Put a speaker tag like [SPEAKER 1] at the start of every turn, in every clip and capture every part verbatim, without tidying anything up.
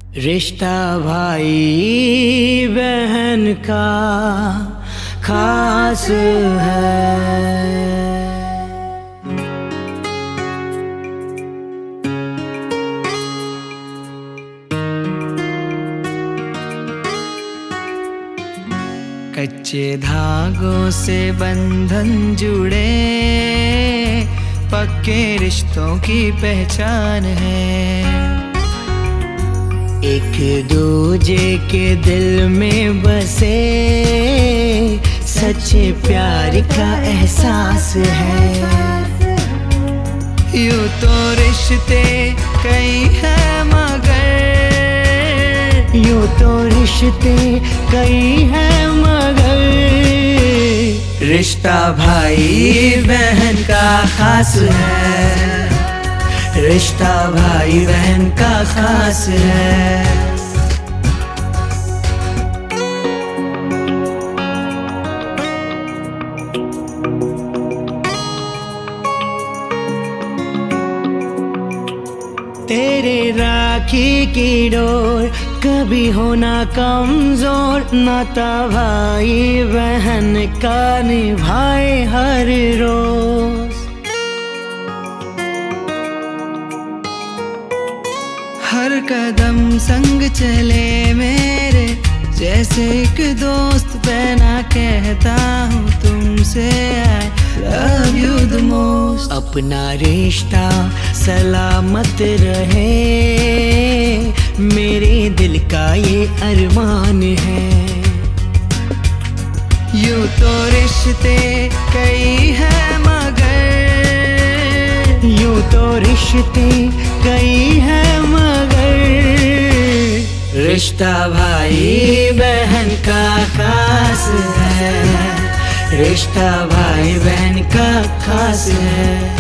[SPEAKER 1] रिश्ता भाई बहन का खास है। कच्चे धागों से बंधन जुड़े, पक्के रिश्तों की पहचान है। एक दूजे के दिल में बसे सच्चे प्यार का एहसास है। यूं तो रिश्ते कई हैं मगर, यूं तो रिश्ते कई हैं मगर, रिश्ता भाई बहन का खास है। रिश्ता भाई बहन का खास है। तेरे राखी की डोर कभी होना कमजोर, नाता भाई बहन का निभाए हर रोज। हर कदम संग चले मेरे, जैसे एक दोस्त बना कहता हूँ तुमसे I love you the most। अपना रिश्ता सलामत रहे, मेरे दिल का ये अरमान है। यूं तो रिश्ते कई हैं मगर, यूं तो रिश्ते कई हैं मगर, रिश्ता भाई बहन का खास है। रिश्ता भाई बहन का खास है।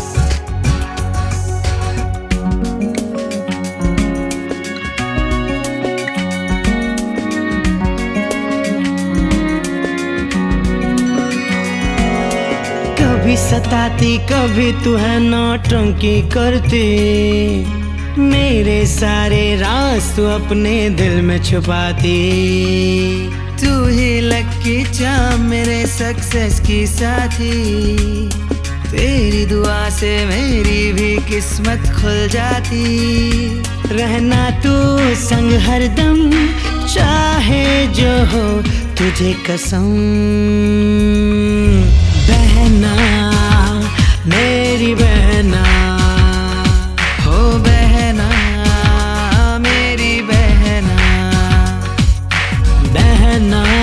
[SPEAKER 1] कभी सताती कभी तू है नौटंकी करती, मेरे सारे राज तू अपने दिल में छुपाती। तू ही लकी चाम मेरे सक्सेस की साथी, तेरी दुआ से मेरी भी किस्मत खुल जाती। रहना तू संग हरदम, चाहे जो हो तुझे कसम। बहना मेरी बहना, हो बहना मेरी बहना, बहना